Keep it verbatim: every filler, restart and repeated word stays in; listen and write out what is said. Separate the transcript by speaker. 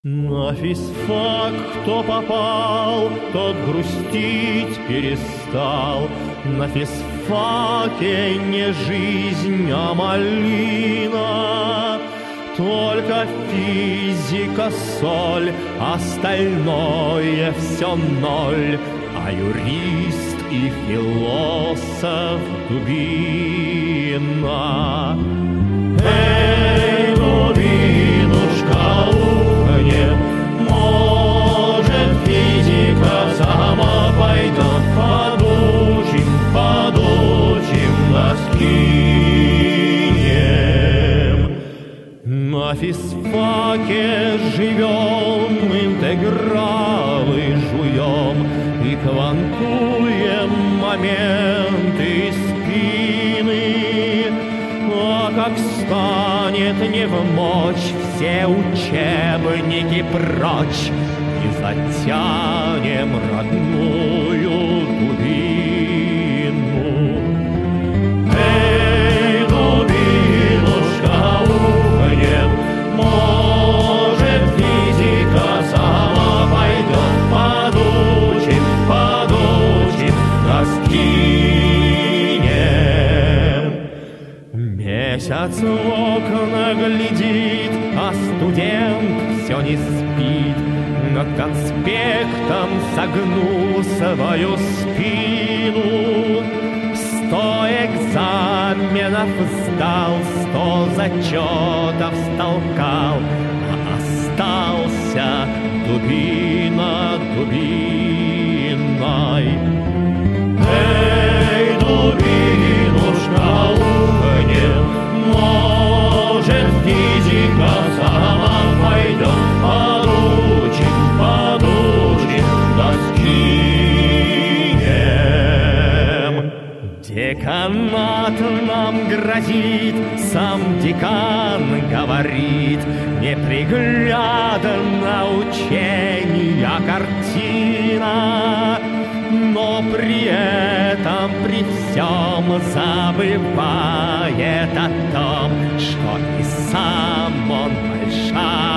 Speaker 1: На физфак кто попал, тот грустить перестал. На физфаке не жизнь, а малина. Только физика соль, остальное все ноль. А юрист и философ дубина. Эй, дубинушка, уханье, может, физика сама пойдет. Подучим, подучим, наскинем. На физфаке живем, интегралы жуем и квантуем моменты спины. А как станет невмочь, все учебники прочь, и затянем родную дубину. Эй, дубинушка, уханье, может, физика сама пойдет. Подучим, подучим, наскинем. Месяц в окна глядит, а студент все не спит. Над конспектом согнул свою спину. Сто экзаменов сдал, сто зачетов столкал, а остался дубина дубиной. Эй, дубинушка, уханье, может, физика сама пойдет. Подучим, подучим, наскинем. Деканат нам грозит, сам декан говорит, неприглядна учения картина. Но при этом, при всем забывает о том, что и сам он большая